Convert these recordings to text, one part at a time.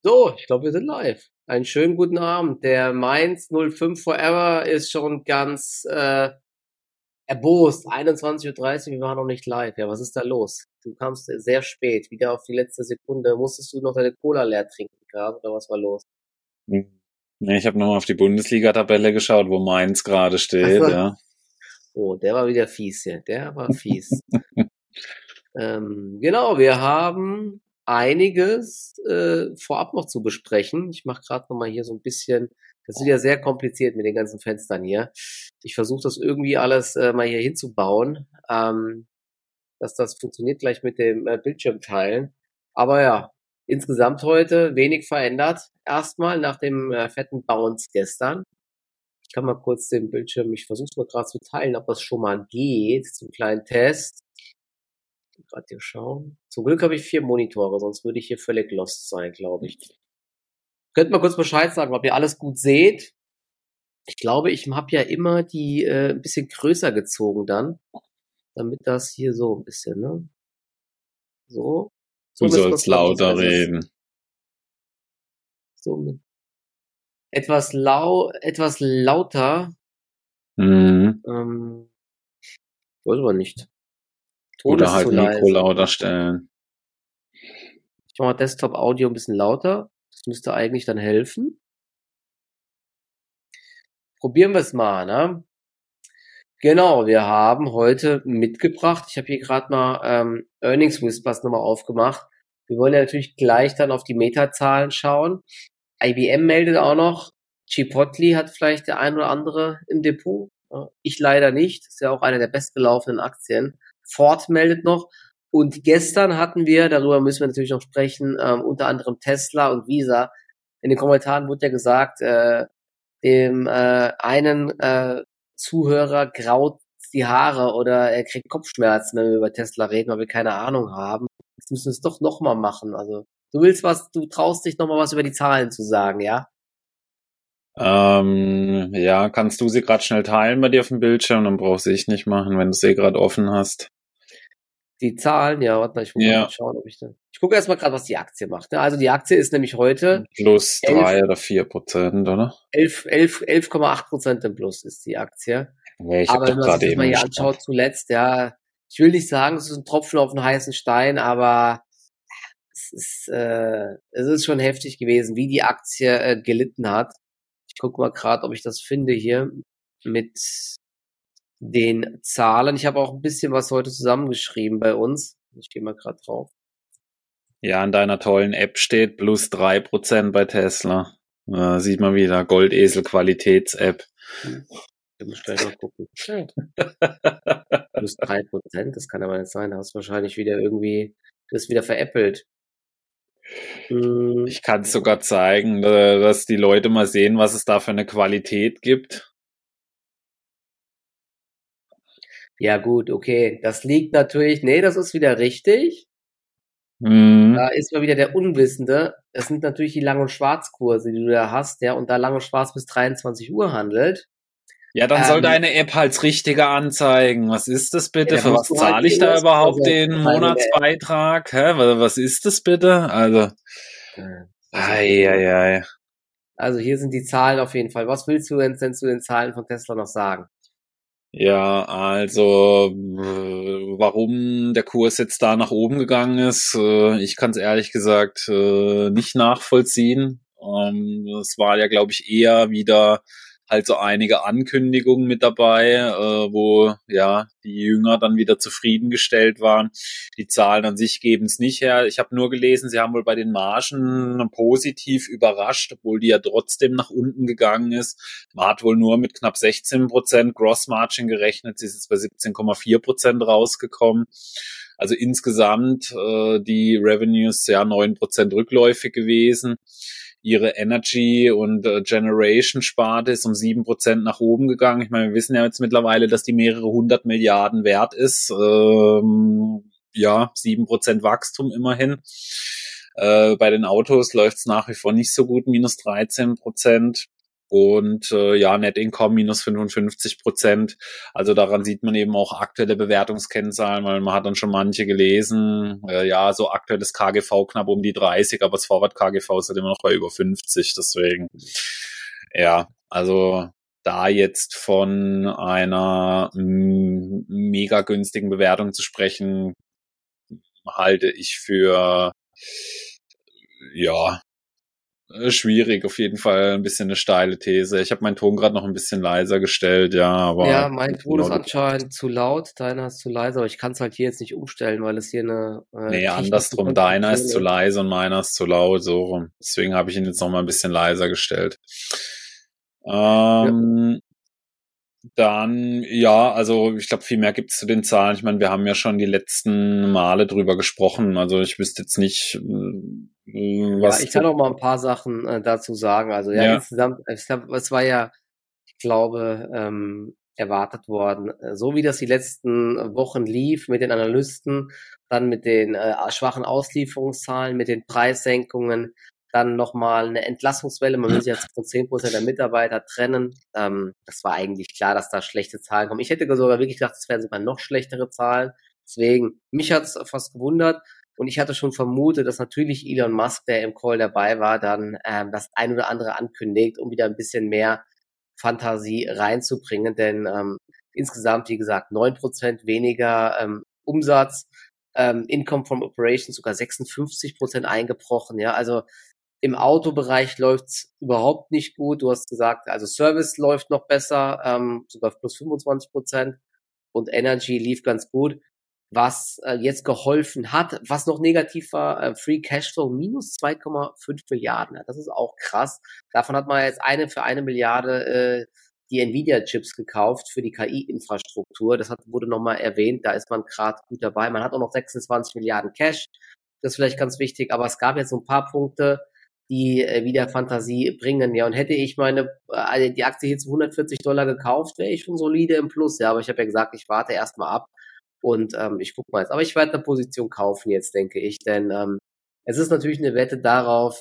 So, ich glaube, wir sind live. Einen schönen guten Abend. Der Mainz 05 Forever ist schon ganz erbost. 21:30 Uhr, wir waren noch nicht live. Ja, was ist da los? Du kamst sehr spät, wieder auf die letzte Sekunde. Musstest du noch deine Cola leer trinken gerade oder was war los? Nee, ich habe nochmal auf die Bundesliga-Tabelle geschaut, wo Mainz gerade steht. Also, Ja. oh, der war wieder fies hier. Der war fies. Genau, wir haben einiges vorab noch zu besprechen. Ich mache gerade nochmal hier so ein bisschen, das ist ja sehr kompliziert mit den ganzen Fenstern hier. Ich versuche das irgendwie alles mal hier hinzubauen, dass das funktioniert gleich mit dem Bildschirmteilen. Aber ja, insgesamt heute wenig verändert. Erstmal nach dem fetten Bounce gestern. Ich kann mal kurz den Bildschirm, ich versuche es mal gerade zu teilen, ob das schon mal geht, zum kleinen Test. Gerade hier schauen. Zum Glück habe ich 4 Monitore, sonst würde ich hier völlig lost sein, glaube ich. Könnt mal kurz Bescheid sagen, ob ihr alles gut seht. Ich glaube, ich habe ja immer die ein bisschen größer gezogen dann, damit das hier so ein bisschen, ne? So. Du sollst lauter reden. So. Etwas lauter. Wollte man nicht. Ton oder ist halt zu Mikro leise. lauter stellen. Ich mache mal Desktop-Audio ein bisschen lauter. Das müsste eigentlich dann helfen. Probieren wir es mal, ne? Genau, wir haben heute mitgebracht, ich habe hier gerade mal Earnings Whispers nochmal aufgemacht. Wir wollen ja natürlich gleich dann auf die Metazahlen schauen. IBM meldet auch noch, Chipotle hat vielleicht der ein oder andere im Depot. Ich leider nicht, ist ja auch eine der bestgelaufenen Aktien. Ford meldet noch. Und gestern hatten wir, darüber müssen wir natürlich noch sprechen, unter anderem Tesla und Visa. In den Kommentaren wurde ja gesagt, dem einen Zuhörer graut die Haare oder er kriegt Kopfschmerzen, wenn wir über Tesla reden, weil wir keine Ahnung haben. Jetzt müssen wir es doch nochmal machen. Also du traust dich nochmal was über die Zahlen zu sagen, ja? Ja, kannst du sie gerade schnell teilen bei dir auf dem Bildschirm, dann brauchst du ich nicht machen, wenn du sie gerade offen hast. Die Zahlen, ja, warte mal, ich muss mal schauen, ob ich da. Ich gucke erstmal gerade, was die Aktie macht. Also die Aktie ist nämlich heute plus 3 oder 4%, oder? 11,8% im Plus ist die Aktie. Ja, aber wenn man sich das mal hier anschaut zuletzt, ja, ich will nicht sagen, es ist ein Tropfen auf den heißen Stein, aber es ist schon heftig gewesen, wie die Aktie gelitten hat. Ich gucke mal gerade, ob ich das finde hier mit den Zahlen. Ich habe auch ein bisschen was heute zusammengeschrieben bei uns. Ich gehe mal gerade drauf. Ja, in deiner tollen App steht plus 3% bei Tesla. Sieht man wieder, Goldesel-Qualitäts-App. Ich muss gleich mal gucken. Plus 3%, das kann aber nicht sein. Da hast du wahrscheinlich wieder irgendwie das wieder veräppelt. Ich kann es sogar zeigen, dass die Leute mal sehen, was es da für eine Qualität gibt. Ja gut, okay. Das liegt natürlich, nee, das ist wieder richtig. Da ist mal wieder der Unwissende. Das sind natürlich die Lang- und Schwarzkurse, die du da hast, ja, und da Lang und Schwarz bis 23 Uhr handelt. Ja, dann soll deine App halt richtiger anzeigen. Was ist das bitte? Ja, für was zahle ich da überhaupt den Monatsbeitrag? Was ist das bitte? Also, Also hier sind die Zahlen auf jeden Fall. Was willst du denn zu den Zahlen von Tesla noch sagen? Ja, also warum der Kurs jetzt da nach oben gegangen ist, ich kann es ehrlich gesagt nicht nachvollziehen. Es war ja, glaube ich, eher wieder halt so einige Ankündigungen mit dabei, wo ja die Jünger dann wieder zufriedengestellt waren. Die Zahlen an sich geben es nicht her. Ich habe nur gelesen, sie haben wohl bei den Margen positiv überrascht, obwohl die ja trotzdem nach unten gegangen ist. Man hat wohl nur mit knapp 16% Gross Margin gerechnet. Sie ist jetzt bei 17,4% rausgekommen. Also insgesamt die Revenues ja 9% rückläufig gewesen. Ihre Energy- und Generation-Sparte ist um 7% nach oben gegangen. Ich meine, wir wissen ja jetzt mittlerweile, dass die mehrere 100 Milliarden wert ist. 7% Wachstum immerhin. Bei den Autos läuft es nach wie vor nicht so gut, minus 13%. Und ja, Net Income minus 55%. Also daran sieht man eben auch aktuelle Bewertungskennzahlen, weil man hat dann schon manche gelesen, ja, so aktuelles KGV knapp um die 30, aber das Forward KGV ist halt immer noch bei über 50. Deswegen, ja, also da jetzt von einer mega günstigen Bewertung zu sprechen, halte ich für, ja, schwierig, auf jeden Fall ein bisschen eine steile These. Ich habe meinen Ton gerade noch ein bisschen leiser gestellt, ja, aber Ja, mein Ton ist anscheinend zu laut, deiner ist zu leise, aber ich kann es halt hier jetzt nicht umstellen, weil es hier eine nee, technische andersrum. Deiner ist zu Konstruktion ist. leise und meiner ist zu laut, so rum. Deswegen habe ich ihn jetzt noch mal ein bisschen leiser gestellt. Ja, Dann, ja, also ich glaube, viel mehr gibt's zu den Zahlen. Ich meine, wir haben ja schon die letzten Male drüber gesprochen. Also ich wüsste jetzt nicht, ja, was ich kann zu. auch mal ein paar Sachen dazu sagen. Also ja, Ja, insgesamt, es war ja, ich glaube, erwartet worden. So wie das die letzten Wochen lief mit den Analysten, dann mit den schwachen Auslieferungszahlen, mit den Preissenkungen, dann nochmal eine Entlassungswelle. Man will sich jetzt von 10% der Mitarbeiter trennen. Das war eigentlich klar, dass da schlechte Zahlen kommen. Ich hätte sogar wirklich gedacht, es wären sogar noch schlechtere Zahlen. Deswegen, mich hat es fast gewundert. Und ich hatte schon vermutet, dass natürlich Elon Musk, der im Call dabei war, dann das ein oder andere ankündigt, um wieder ein bisschen mehr Fantasie reinzubringen, denn insgesamt, wie gesagt, 9% weniger Umsatz, Income from Operations sogar 56% eingebrochen, ja, also im Autobereich läuft's überhaupt nicht gut. Du hast gesagt, also Service läuft noch besser, sogar plus 25% und Energy lief ganz gut. Was jetzt geholfen hat, was noch negativ war, Free Cashflow minus 2,5 Milliarden. Ja, das ist auch krass. Davon hat man jetzt für 1 Milliarde die Nvidia-Chips gekauft für die KI-Infrastruktur. Wurde nochmal erwähnt, da ist man gerade gut dabei. Man hat auch noch 26 Milliarden Cash. Das ist vielleicht ganz wichtig, aber es gab jetzt so ein paar Punkte, die wieder Fantasie bringen. Ja, und hätte ich die Aktie hier zu $140 gekauft, wäre ich schon solide im Plus. Ja, aber ich habe ja gesagt, ich warte erstmal ab und ich gucke mal jetzt. Aber ich werde eine Position kaufen jetzt, denke ich, denn es ist natürlich eine Wette darauf,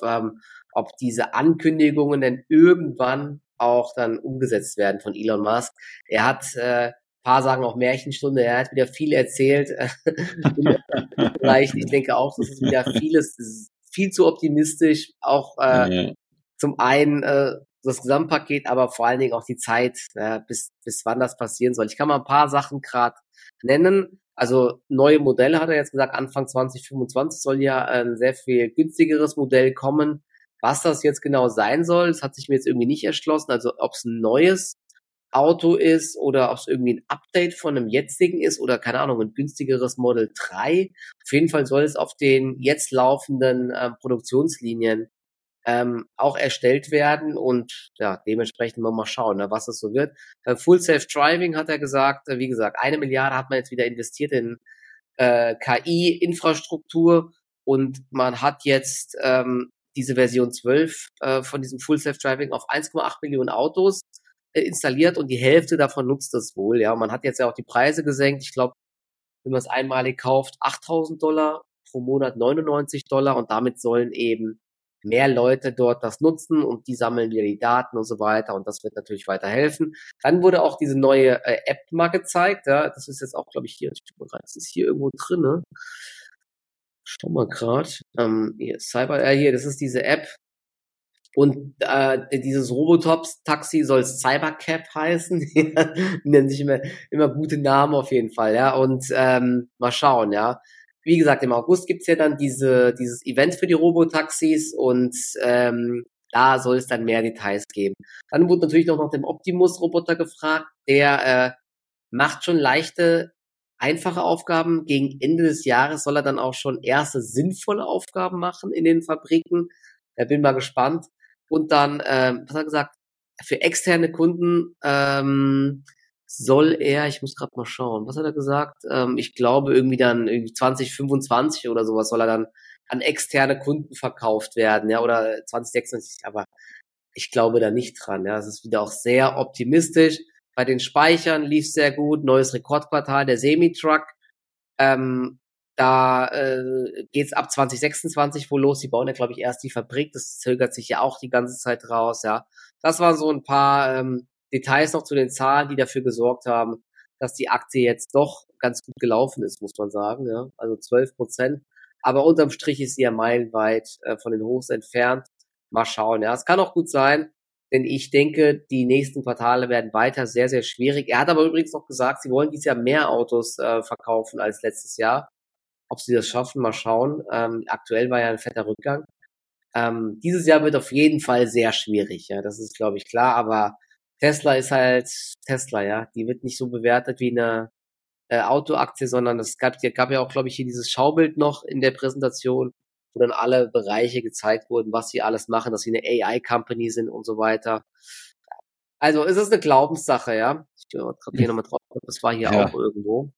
ob diese Ankündigungen denn irgendwann auch dann umgesetzt werden von Elon Musk. Er hat paar sagen auch Märchenstunde, er hat wieder viel erzählt im Bereich. Ich denke auch, das ist wieder viel zu optimistisch, auch ja, zum einen das Gesamtpaket, aber vor allen Dingen auch die Zeit, bis wann das passieren soll. Ich kann mal ein paar Sachen gerade nennen. Also neue Modelle hat er jetzt gesagt, Anfang 2025 soll ja ein sehr viel günstigeres Modell kommen. Was das jetzt genau sein soll, das hat sich mir jetzt irgendwie nicht erschlossen. Also ob es ein neues Auto ist oder ob es irgendwie ein Update von einem jetzigen ist oder keine Ahnung, ein günstigeres Model 3. Auf jeden Fall soll es auf den jetzt laufenden Produktionslinien auch erstellt werden und ja, dementsprechend mal schauen, ne, was es so wird. Full Self Driving hat er gesagt, wie gesagt, 1 Milliarde hat man jetzt wieder investiert in KI-Infrastruktur und man hat jetzt diese Version 12 von diesem Full Self Driving auf 1,8 Millionen Autos installiert und die Hälfte davon nutzt es wohl. Ja, man hat jetzt ja auch die Preise gesenkt. Ich glaube, wenn man es einmalig kauft, $8.000 pro Monat, $99 und damit sollen eben mehr Leute dort das nutzen und die sammeln wieder die Daten und so weiter und das wird natürlich weiterhelfen. Dann wurde auch diese neue App mal gezeigt, ja, das ist jetzt auch, glaube ich, hier, das ist hier irgendwo drin, ne? Schau mal gerade, hier, das ist diese App und dieses Robotops-Taxi soll Cybercab heißen, die nennen sich immer gute Namen auf jeden Fall, ja, und mal schauen, ja. Wie gesagt, im August gibt's ja dann dieses Event für die Robotaxis und da soll es dann mehr Details geben. Dann wurde natürlich noch nach dem Optimus-Roboter gefragt, der macht schon leichte, einfache Aufgaben. Gegen Ende des Jahres soll er dann auch schon erste sinnvolle Aufgaben machen in den Fabriken. Bin mal gespannt. Und dann, was hat er gesagt, für externe Kunden soll er, ich muss gerade mal schauen, was hat er gesagt? Ich glaube irgendwie dann irgendwie 2025 oder sowas soll er dann an externe Kunden verkauft werden, ja, oder 2026, aber ich glaube da nicht dran, ja. Es ist wieder auch sehr optimistisch. Bei den Speichern lief sehr gut, neues Rekordquartal, der Semi-Truck. Da geht's ab 2026 wohl los. Die bauen ja, glaube ich, erst die Fabrik. Das zögert sich ja auch die ganze Zeit raus, ja. Das waren so ein paar Details noch zu den Zahlen, die dafür gesorgt haben, dass die Aktie jetzt doch ganz gut gelaufen ist, muss man sagen, ja. Also 12%. Aber unterm Strich ist sie ja meilenweit von den Hochs entfernt. Mal schauen, ja. Es kann auch gut sein, denn ich denke, die nächsten Quartale werden weiter sehr, sehr schwierig. Er hat aber übrigens noch gesagt, sie wollen dieses Jahr mehr Autos verkaufen als letztes Jahr. Ob sie das schaffen, mal schauen. Aktuell war ja ein fetter Rückgang. Dieses Jahr wird auf jeden Fall sehr schwierig, ja, das ist, glaube ich, klar, aber Tesla ist halt Tesla, ja. Die wird nicht so bewertet wie eine Autoaktie, sondern es gab ja auch, glaube ich, hier dieses Schaubild noch in der Präsentation, wo dann alle Bereiche gezeigt wurden, was sie alles machen, dass sie eine AI-Company sind und so weiter. Also es ist eine Glaubenssache, ja. Ich gehe gerade hier nochmal drauf, das war hier Ja. auch irgendwo.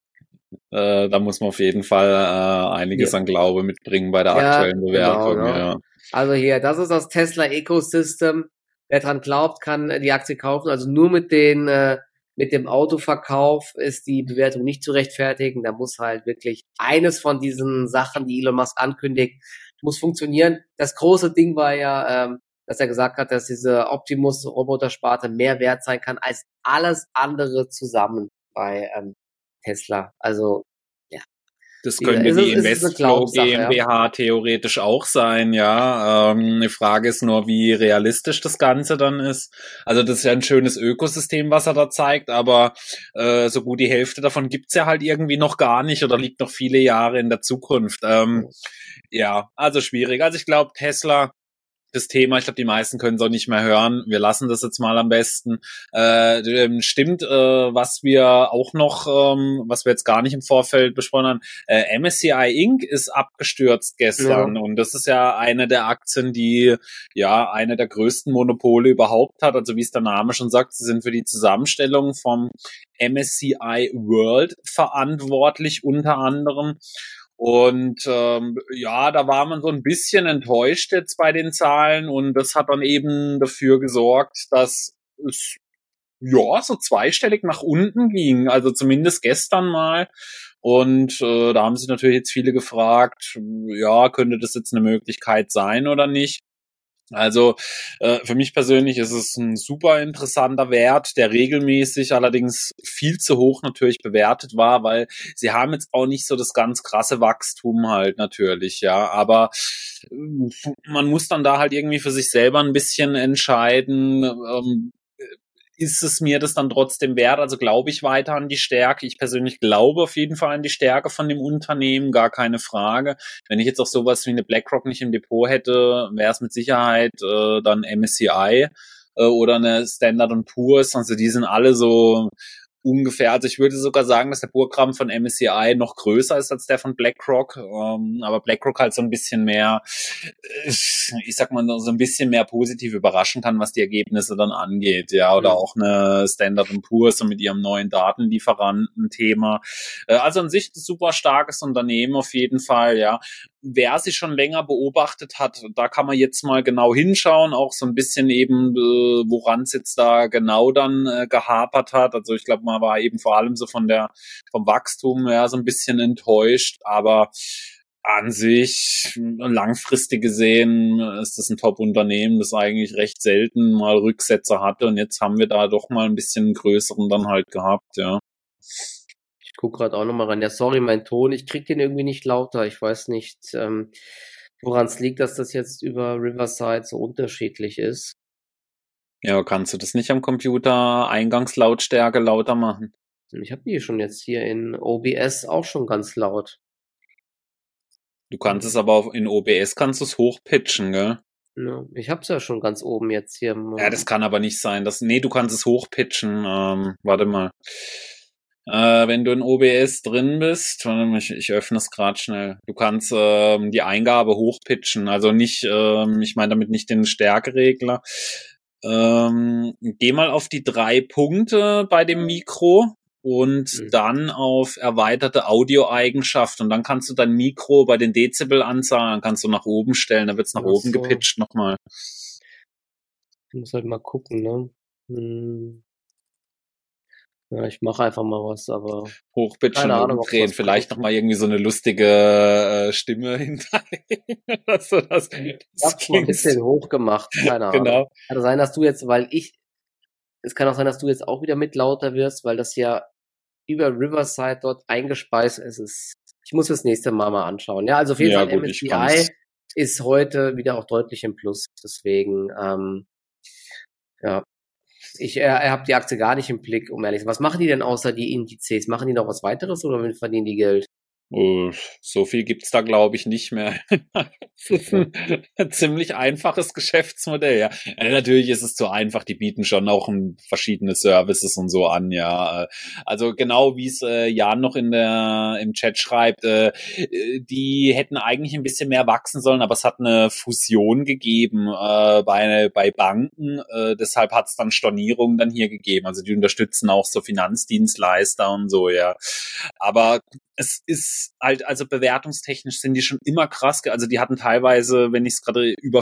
Da muss man auf jeden Fall einiges Hier. an Glaube mitbringen bei der Ja, aktuellen genau, Bewertung. ne? Ja. Also hier, das ist das Tesla Ecosystem. Wer dran glaubt, kann die Aktie kaufen. Also nur mit dem Autoverkauf ist die Bewertung nicht zu rechtfertigen. Da muss halt wirklich eines von diesen Sachen, die Elon Musk ankündigt, muss funktionieren. Das große Ding war ja, dass er gesagt hat, dass diese Optimus-Roboter-Sparte mehr wert sein kann als alles andere zusammen bei Tesla. Also ja, Das wie gesagt, könnte die es ist eine Investflow Glaubenssache, ja. GmbH theoretisch auch sein, ja. Die Frage ist nur, wie realistisch das Ganze dann ist. Also das ist ja ein schönes Ökosystem, was er da zeigt, aber so gut die Hälfte davon gibt's ja halt irgendwie noch gar nicht oder liegt noch viele Jahre in der Zukunft. Ja, also schwierig. Also ich glaube, Tesla, das Thema, ich glaube, die meisten können es auch nicht mehr hören. Wir lassen das jetzt mal am besten. Stimmt, was wir auch noch, was wir jetzt gar nicht im Vorfeld besprochen haben, MSCI Inc. ist abgestürzt gestern Ja. und das ist ja eine der Aktien, die ja eine der größten Monopole überhaupt hat. Also wie es der Name schon sagt, sie sind für die Zusammenstellung vom MSCI World verantwortlich unter anderem. Und ja, da war man so ein bisschen enttäuscht jetzt bei den Zahlen und das hat dann eben dafür gesorgt, dass es ja so zweistellig nach unten ging, also zumindest gestern mal. Und da haben sich natürlich jetzt viele gefragt, ja, könnte das jetzt eine Möglichkeit sein oder nicht? Also für mich persönlich ist es ein super interessanter Wert, der regelmäßig allerdings viel zu hoch natürlich bewertet war, weil sie haben jetzt auch nicht so das ganz krasse Wachstum halt natürlich, ja, aber man muss dann da halt irgendwie für sich selber ein bisschen entscheiden, ist es mir das dann trotzdem wert? Also glaube ich weiter an die Stärke. Ich persönlich glaube auf jeden Fall an die Stärke von dem Unternehmen, gar keine Frage. Wenn ich jetzt auch sowas wie eine BlackRock nicht im Depot hätte, wäre es mit Sicherheit dann MSCI oder eine Standard & Poor's. Also die sind alle so ungefähr, also ich würde sogar sagen, dass der Programm von MSCI noch größer ist als der von BlackRock, aber BlackRock halt so ein bisschen mehr, ich sag mal, so ein bisschen mehr positiv überraschen kann, was die Ergebnisse dann angeht, ja, oder auch eine Standard & Poor's so mit ihrem neuen Datenlieferanten-Thema. Also an sich ein super starkes Unternehmen auf jeden Fall, ja. Wer sie schon länger beobachtet hat, da kann man jetzt mal genau hinschauen, auch so ein bisschen eben, woran es jetzt da genau dann gehapert hat. Also ich glaube, man war eben vor allem so vom Wachstum ja so ein bisschen enttäuscht, aber an sich langfristig gesehen ist das ein Top-Unternehmen, das eigentlich recht selten mal Rücksetzer hatte und jetzt haben wir da doch mal ein bisschen größeren dann halt gehabt, ja. Ich guck gerade auch nochmal rein. Ja, sorry, mein Ton, ich krieg den irgendwie nicht lauter. Ich weiß nicht, woran es liegt, dass das jetzt über Riverside so unterschiedlich ist. Ja, kannst du das nicht am Computer Eingangslautstärke lauter machen? Ich habe die schon jetzt hier in OBS auch schon ganz laut. Du kannst es aber in OBS kannst du es hochpitchen, gell? Ja, ich hab's ja schon ganz oben jetzt hier. Ja, das kann aber nicht sein. Nee, du kannst es hochpitchen. Warte mal. Wenn du in OBS drin bist, warte mal, ich öffne es gerade schnell. Du kannst die Eingabe hochpitchen. Also nicht, ich meine damit nicht den Stärkeregler. Geh mal auf die 3 Punkte bei dem Mikro und dann auf erweiterte Audioeigenschaft und dann kannst du dein Mikro bei den Dezibelanzahlen kannst du nach oben stellen, da wird's nach oben gepitcht nochmal. Ich muss halt mal gucken, ne? Ja, ich mache einfach mal was, aber Hochpitchen keine und Ahnung, ob es umdrehen, was vielleicht bringt. nochmal irgendwie so eine lustige Stimme hinterlegen. So, Ich das hab's mal ein klingt bisschen hoch gemacht, keine Ahnung. genau. Kann sein, dass du jetzt, es kann auch sein, dass du jetzt auch wieder mit lauter wirst, weil das ja über Riverside dort eingespeist ist. Ich muss das nächste Mal anschauen. Ja, also auf jeden Ja Fall gut, ich kann's. MSCI ist heute auch deutlich im Plus. Deswegen, ja, ich habe die Aktie gar nicht im Blick, um ehrlich zu sein. Was machen die denn außer die Indizes? Machen die noch was weiteres oder womit verdienen die Geld? So viel gibt's da, glaube ich, nicht mehr. Das ist Okay. ein ziemlich einfaches Geschäftsmodell, ja. Natürlich ist es zu einfach, die bieten schon auch verschiedene Services und so an, ja. Also genau wie es Jan noch im Chat schreibt, die hätten eigentlich ein bisschen mehr wachsen sollen, aber es hat eine Fusion gegeben bei Banken, deshalb hat es dann Stornierungen dann hier gegeben. Also die unterstützen auch so Finanzdienstleister und so, ja. Aber es ist halt, also bewertungstechnisch sind die schon immer krass. Also die hatten teilweise, wenn ich es gerade über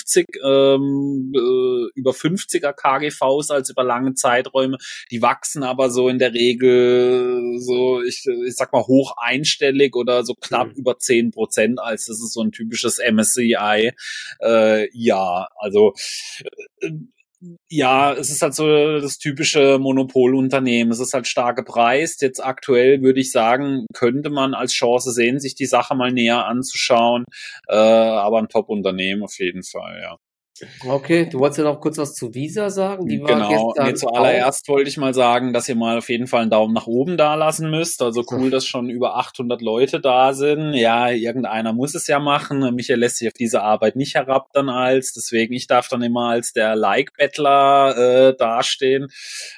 50er KGVs als über lange Zeiträume. Die wachsen aber so in der Regel so, ich sag mal, hoch einstellig oder so knapp Hm. über 10%, als das ist so ein typisches MSCI. Ja, also äh, ja, es ist halt so das typische Monopolunternehmen. Es ist halt stark gepreist. Jetzt aktuell würde ich sagen, könnte man als Chance sehen, sich die Sache mal näher anzuschauen. Aber ein Top-Unternehmen auf jeden Fall, ja. Okay, du wolltest ja noch kurz was zu Visa sagen. Die war Genau. Nee, gestern auch. zuallererst wollte ich mal sagen, dass ihr mal auf jeden Fall einen Daumen nach oben da lassen müsst. Also cool, dass schon über 800 Leute da sind. Ja, irgendeiner muss es ja machen. Michael lässt sich auf diese Arbeit nicht herab dann deswegen ich darf dann immer als der Like-Bettler dastehen.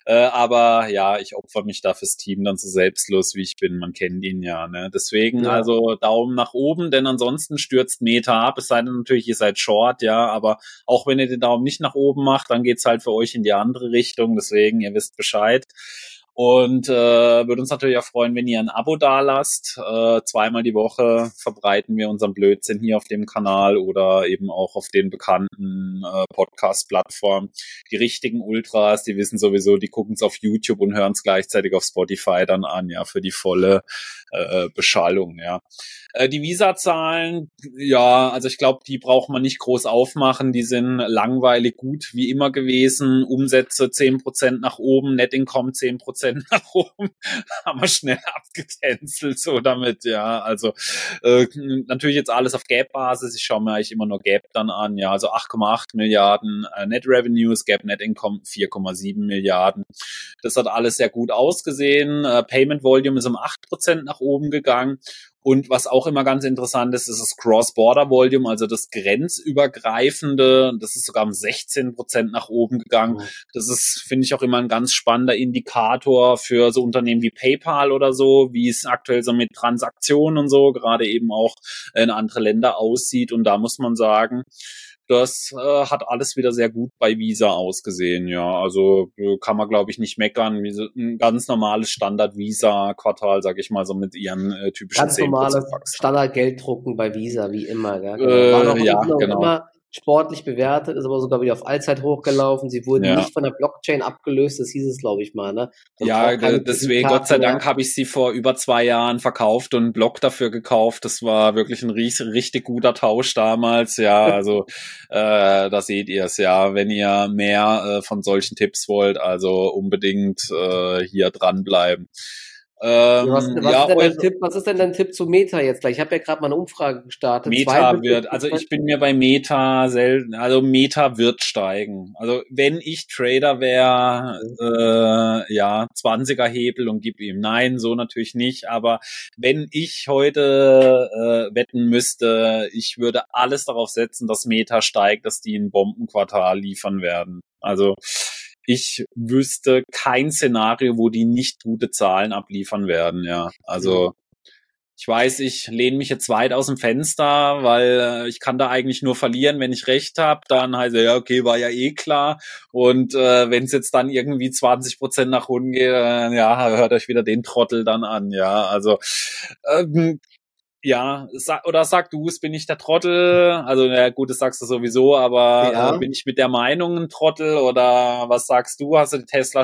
Aber ja, ich opfer mich da fürs Team dann so selbstlos, wie ich bin. Man kennt ihn ja, ne? Deswegen Ja. also Daumen nach oben, denn ansonsten stürzt Meta ab. Es sei denn natürlich, ihr seid short, ja, aber auch wenn ihr den Daumen nicht nach oben macht, dann geht's halt für euch in die andere Richtung. Deswegen, ihr wisst Bescheid. Und würde uns natürlich auch freuen, wenn ihr ein Abo dalasst. Zweimal die Woche verbreiten wir unseren Blödsinn hier auf dem Kanal oder eben auch auf den bekannten Podcast-Plattformen. Die richtigen Ultras, die wissen sowieso, die gucken es auf YouTube und hören es gleichzeitig auf Spotify dann an, ja, für die volle Beschallung, ja. Die Visa-Zahlen, ja, also ich glaube, die braucht man nicht groß aufmachen. Die sind langweilig gut wie immer gewesen. Umsätze 10% nach oben, Net Income 10% nach oben. Haben wir schnell abgecancelt so damit, ja. Also natürlich jetzt alles auf Gap-Basis. Ich schaue mir eigentlich immer nur Gap dann an, ja. Also 8,8 Milliarden Net Revenues, Gap Net Income 4,7 Milliarden. Das hat alles sehr gut ausgesehen. Payment Volume ist um 8% nach oben gegangen. Und was auch immer ganz interessant ist, ist das Cross-Border-Volume, also das grenzübergreifende. Das ist sogar um 16% nach oben gegangen. Das ist, finde ich, auch immer ein ganz spannender Indikator für so Unternehmen wie PayPal oder so, wie es aktuell so mit Transaktionen und so gerade eben auch in andere Länder aussieht. Und da muss man sagen, das hat alles wieder sehr gut bei Visa ausgesehen, ja. Also kann man, glaube ich, nicht meckern. Wie so ein ganz normales Standard-Visa-Quartal, sag ich mal, so mit ihren typischen Ganz 10% normales Wachstum. Standardgelddrucken bei Visa, wie immer, ja, genau. Ja, Sind auch genau. immer sportlich bewertet, ist aber sogar wieder auf Allzeit hochgelaufen. Sie wurden Ja. nicht von der Blockchain abgelöst, das hieß es, glaube ich mal, ne? Man Ja, braucht keine deswegen, Gott sei Kreditkarte Dank, mehr. habe ich sie vor über 2 Jahren verkauft und einen Block dafür gekauft. Das war wirklich ein richtig guter Tausch damals. Ja, also da seht ihr es ja, wenn ihr mehr von solchen Tipps wollt, also unbedingt hier dranbleiben. Ja, Ja, eure was ist denn dein Tipp zu Meta jetzt gleich? Ich habe ja gerade mal eine Umfrage gestartet. Also ich bin mir bei Meta selten, also Meta wird steigen. Also wenn ich Trader wäre, ja, 20er Hebel und gib ihm. Nein, so natürlich nicht, aber wenn ich heute wetten müsste, ich würde alles darauf setzen, dass Meta steigt, dass die ein Bombenquartal liefern werden. Also ich wüsste kein Szenario, wo die nicht gute Zahlen abliefern werden, ja. Also ich weiß, ich lehne mich jetzt weit aus dem Fenster, weil ich kann da eigentlich nur verlieren, wenn ich recht habe. Dann heißt es, ja, okay, war ja eh klar. Und wenn es jetzt dann irgendwie 20% nach unten geht, ja, hört euch wieder den Trottel dann an. Ja, also Ja, oder sag du es, bin ich der Trottel? Also, na gut, das sagst du sowieso, aber Ja, bin ich mit der Meinung ein Trottel oder was sagst du? Hast du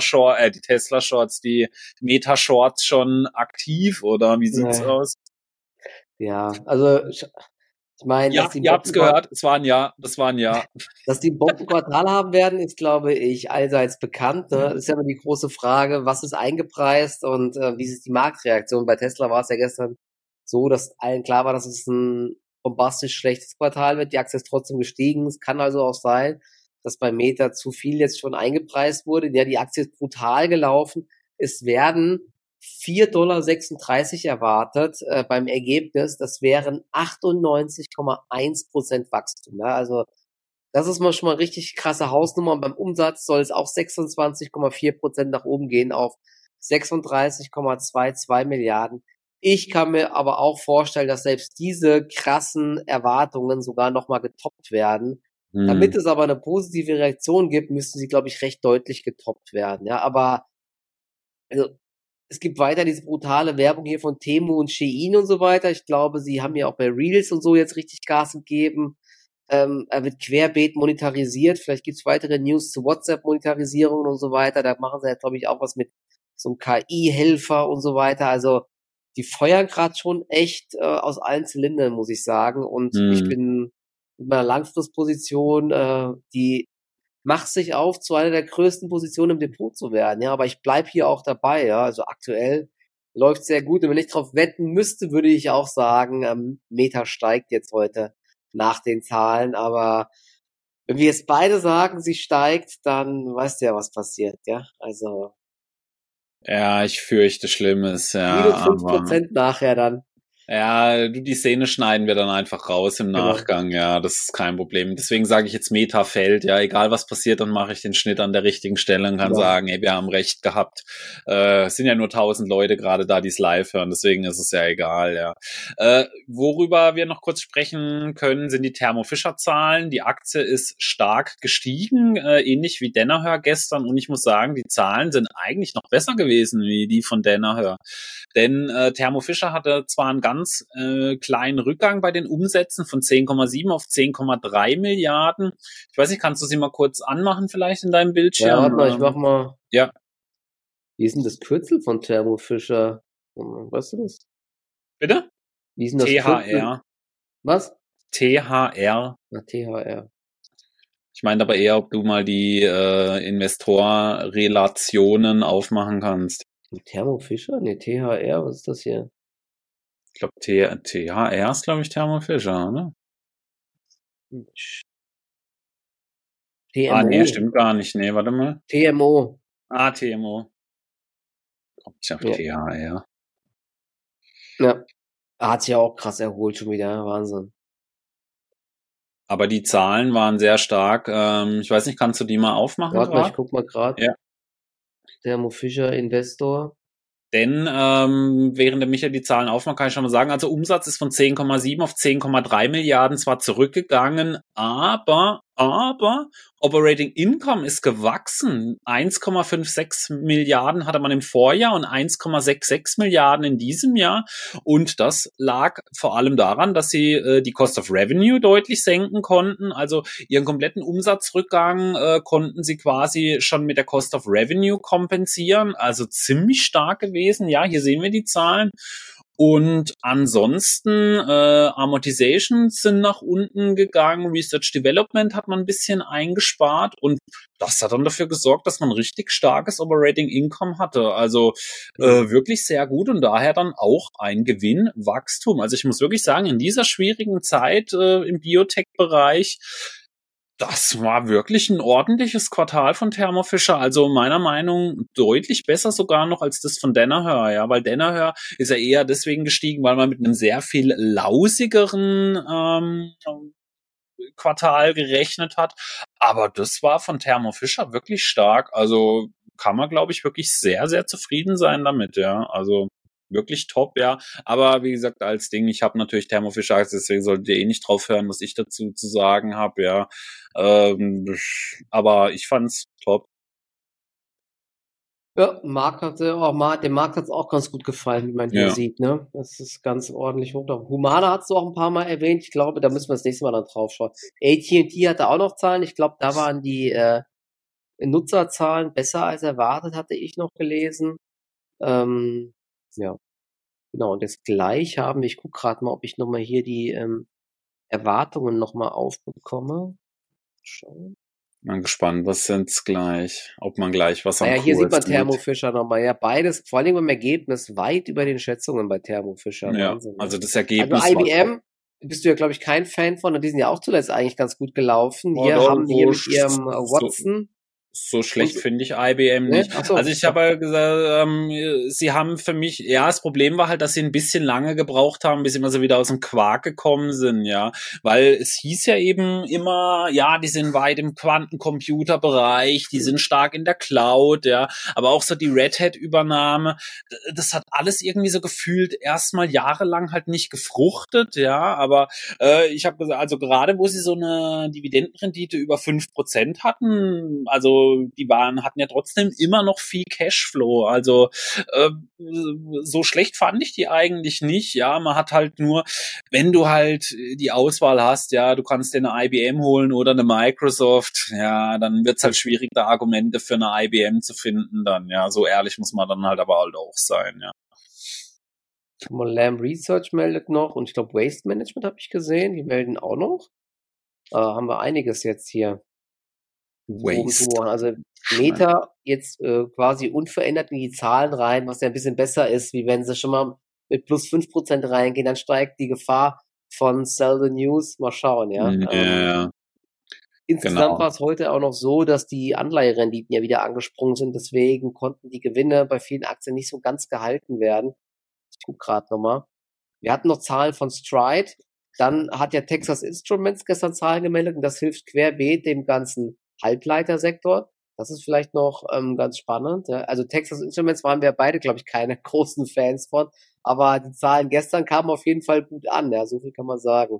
die Meta-Shorts schon aktiv oder wie sieht's ne, aus? ja, also ich meine, Ja, ihr habt's gehört, es war ein Ja, das war ein Ja. dass die ein Bombenquartal haben werden, ist, glaube ich, allseits bekannt. Ne? Das ist ja immer die große Frage, was ist eingepreist und wie ist die Marktreaktion? Bei Tesla war es ja gestern so, dass allen klar war, dass es ein bombastisch schlechtes Quartal wird. Die Aktie ist trotzdem gestiegen. Es kann also auch sein, dass bei Meta zu viel jetzt schon eingepreist wurde. Ja, die Aktie ist brutal gelaufen. Es werden 4,36 $ erwartet beim Ergebnis. Das wären 98,1% Wachstum. Ja? Also das ist mal schon mal richtig krasse Hausnummer. Und beim Umsatz soll es auch 26,4% nach oben gehen auf 36,22 Milliarden. Ich kann mir aber auch vorstellen, dass selbst diese krassen Erwartungen sogar nochmal getoppt werden. Damit Hm. es aber eine positive Reaktion gibt, müssten sie, glaube ich, recht deutlich getoppt werden. Ja, aber also es gibt weiter diese brutale Werbung hier von Temu und Shein und so weiter. Ich glaube, sie haben ja auch bei Reels und so jetzt richtig Gas gegeben. Er wird querbeet monetarisiert. Vielleicht gibt's weitere News zu WhatsApp-Monetarisierung und so weiter. Da machen sie ja, glaube ich, auch was mit so einem KI-Helfer und so weiter. Also die feuern gerade schon echt aus allen Zylindern, muss ich sagen. Und ich Hm. bin mit meiner Langfristposition, die macht sich auf, zu einer der größten Positionen im Depot zu werden. Ja, aber ich bleib hier auch dabei. Ja, also aktuell läuft sehr gut. Und wenn ich drauf wetten müsste, würde ich auch sagen, Meta steigt jetzt heute nach den Zahlen. Aber wenn wir jetzt beide sagen, sie steigt, dann weißt du ja, was passiert. Ja, also Ja, ich fürchte Schlimmes, ja, minus fünf aber Prozent nachher dann. ja, die Szene schneiden wir dann einfach raus im Genau. Nachgang, ja, das ist kein Problem. Deswegen sage ich jetzt Meta fällt, ja, egal was passiert, dann mache ich den Schnitt an der richtigen Stelle und kann Genau. sagen, ey, wir haben recht gehabt. Es sind ja nur 1000 Leute gerade da, die es live hören, deswegen ist es ja egal, ja. Worüber wir noch kurz sprechen können, sind die Thermo Fisher Zahlen. Die Aktie ist stark gestiegen, ähnlich wie Danaher gestern, und ich muss sagen, die Zahlen sind eigentlich noch besser gewesen wie die von Danaher. Denn Thermo Fisher hatte zwar einen ganz kleinen Rückgang bei den Umsätzen von 10,7 auf 10,3 Milliarden. Ich weiß nicht, kannst du sie mal kurz anmachen vielleicht in deinem Ja, Bildschirm? warte mal, ich mach mal. Ja, Wie ist denn das Kürzel von Thermo Fisher? Weißt du das? bitte? Wie ist denn das Kürzel? THR. Was? THR. Na, THR. Ich meine aber eher, ob du mal die Investor-Relationen aufmachen kannst. Thermo Fisher? Ne, THR, was ist das hier? Ich glaube, THR ist, glaube ich, Thermo Fisher, oder? Ah, nee, TMO. stimmt gar nicht. Nee, warte mal. TMO. Ah, TMO. Ich sag Ja. THR. Ja. Hat sich ja auch krass erholt schon wieder. Wahnsinn. Aber die Zahlen waren sehr stark. Ich weiß nicht, kannst du die mal aufmachen Warte mal, ich gerade? guck mal gerade. Ja. Thermo Fisher Investor. Denn während der Michael die Zahlen aufmacht, kann ich schon mal sagen, also Umsatz ist von 10,7 auf 10,3 Milliarden zwar zurückgegangen, aber Operating Income ist gewachsen. 1,56 Milliarden hatte man im Vorjahr und 1,66 Milliarden in diesem Jahr. Und das lag vor allem daran, dass sie die Cost of Revenue deutlich senken konnten. Also ihren kompletten Umsatzrückgang konnten sie quasi schon mit der Cost of Revenue kompensieren. Also ziemlich stark gewesen. Ja, hier sehen wir die Zahlen. Und ansonsten Amortizations sind nach unten gegangen, Research Development hat man ein bisschen eingespart und das hat dann dafür gesorgt, dass man richtig starkes Operating Income hatte. Also wirklich sehr gut und daher dann auch ein Gewinnwachstum. Also ich muss wirklich sagen, in dieser schwierigen Zeit im Biotech-Bereich, das war wirklich ein ordentliches Quartal von Thermo Fisher. Also meiner Meinung deutlich besser sogar noch als das von Danaher, ja, weil Danaher ist ja eher deswegen gestiegen, weil man mit einem sehr viel lausigeren Quartal gerechnet hat. Aber das war von Thermo Fisher wirklich stark. Also kann man, glaube ich, wirklich sehr, sehr zufrieden sein damit, ja. Also wirklich top, ja. Aber wie gesagt, als Ding, ich habe natürlich Thermo Fisher, deswegen solltet ihr eh nicht drauf hören, was ich dazu zu sagen habe, ja. Aber ich fand's top. Ja, dem Marc hat's auch ganz gut gefallen, wie man hier Ja. sieht, ne? Das ist ganz ordentlich hoch. Humana hast du auch ein paar Mal erwähnt. Ich glaube, da müssen wir das nächste Mal dann drauf schauen. AT&T hatte auch noch Zahlen. Ich glaube, da waren die Nutzerzahlen besser als erwartet, hatte ich noch gelesen. Ja, genau. Und jetzt gleich ich gucke gerade mal, ob ich nochmal hier die Erwartungen nochmal aufbekomme. Schauen. Bin gespannt, was sind's gleich? Ob man gleich was am Naja, hier sieht Kurs man sieht. Thermo Fisher nochmal. Ja, beides, vor allem im Ergebnis, weit über den Schätzungen bei Thermo Fisher. Ja, Wahnsinn. Ne? also das Also Ergebnis war IBM bist du ja, glaube ich, kein Fan von. Und die sind ja auch zuletzt eigentlich ganz gut gelaufen. Hier doch haben wir mit ihrem Watson. So schlecht finde ich IBM nicht. Ach so. Also ich habe ja gesagt, sie haben für mich, ja, das Problem war halt, dass sie ein bisschen lange gebraucht haben, bis sie immer so wieder aus dem Quark gekommen sind, ja. Weil es hieß ja eben immer, ja, die sind weit im Quantencomputerbereich, die sind stark in der Cloud, ja. Aber auch so die Red Hat-Übernahme, das hat alles irgendwie so gefühlt erstmal jahrelang halt nicht gefruchtet, ja. Aber ich habe gesagt, also gerade wo sie so eine Dividendenrendite über 5% hatten, also die hatten ja trotzdem immer noch viel Cashflow. Also so schlecht fand ich die eigentlich nicht. Ja, man hat halt nur, wenn du halt die Auswahl hast, ja, du kannst dir eine IBM holen oder eine Microsoft, ja, dann wird's halt schwierig, da Argumente für eine IBM zu finden dann. Ja, so ehrlich muss man dann halt aber halt auch sein, ja. Lam Research meldet noch und ich glaube Waste Management habe ich gesehen, die melden auch noch. Haben wir einiges jetzt hier. Waste. Also Meta jetzt quasi unverändert in die Zahlen rein, was ja ein bisschen besser ist, wie wenn sie schon mal mit plus 5% reingehen, dann steigt die Gefahr von Sell the News. Mal schauen, ja. Ja. Insgesamt war es heute auch noch so, dass die Anleiherenditen ja wieder angesprungen sind. Deswegen konnten die Gewinne bei vielen Aktien nicht so ganz gehalten werden. Ich gucke gerade nochmal. Wir hatten noch Zahlen von Stride. Dann hat ja Texas Instruments gestern Zahlen gemeldet und das hilft querbeet dem ganzen Halbleitersektor. Das ist vielleicht noch ganz spannend. Ja. Also Texas Instruments waren wir beide, glaube ich, keine großen Fans von. Aber die Zahlen gestern kamen auf jeden Fall gut an. Ja, so viel kann man sagen.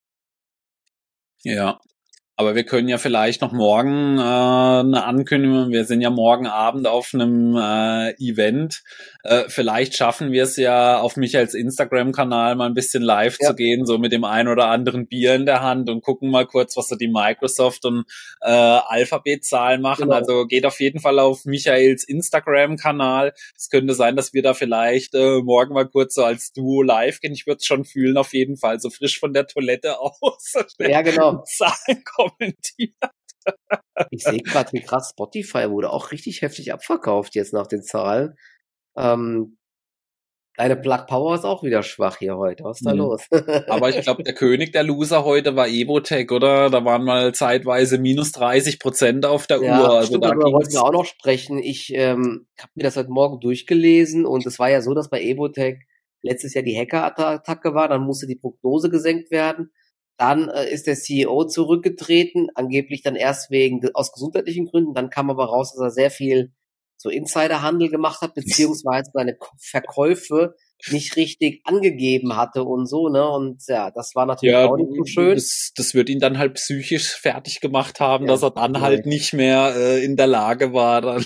Ja. Aber wir können ja vielleicht noch morgen eine Ankündigung, wir sind ja morgen Abend auf einem Event. Vielleicht schaffen wir es ja auf Michaels Instagram-Kanal mal ein bisschen live zu gehen, so mit dem ein oder anderen Bier in der Hand und gucken mal kurz, was so die Microsoft und Alphabet-Zahlen machen. Genau. Also geht auf jeden Fall auf Michaels Instagram-Kanal. Es könnte sein, dass wir da vielleicht morgen mal kurz so als Duo live gehen. Ich würde es schon fühlen auf jeden Fall, so frisch von der Toilette aus. Ja, genau. Zahlen kommentiert. Ich sehe gerade, wie krass Spotify wurde auch richtig heftig abverkauft jetzt nach den Zahlen. Deine Plug Power ist auch wieder schwach hier heute. Was ist da los? Aber ich glaube, der König der Loser heute war Evotech, oder? Da waren mal zeitweise minus 30% auf der Uhr. Also stimmt, darüber wollten wir auch noch sprechen. Ich habe mir das heute Morgen durchgelesen und es war ja so, dass bei Evotech letztes Jahr die Hackerattacke war. Dann musste die Prognose gesenkt werden. Dann ist der CEO zurückgetreten, angeblich dann erst aus gesundheitlichen Gründen. Dann kam aber raus, dass er sehr viel so Insiderhandel gemacht hat, beziehungsweise seine Verkäufe nicht richtig angegeben hatte und so, ne? Und ja, das war natürlich auch nicht so schön. Das wird ihn dann halt psychisch fertig gemacht haben, dass er dann halt nicht mehr in der Lage war. Dann.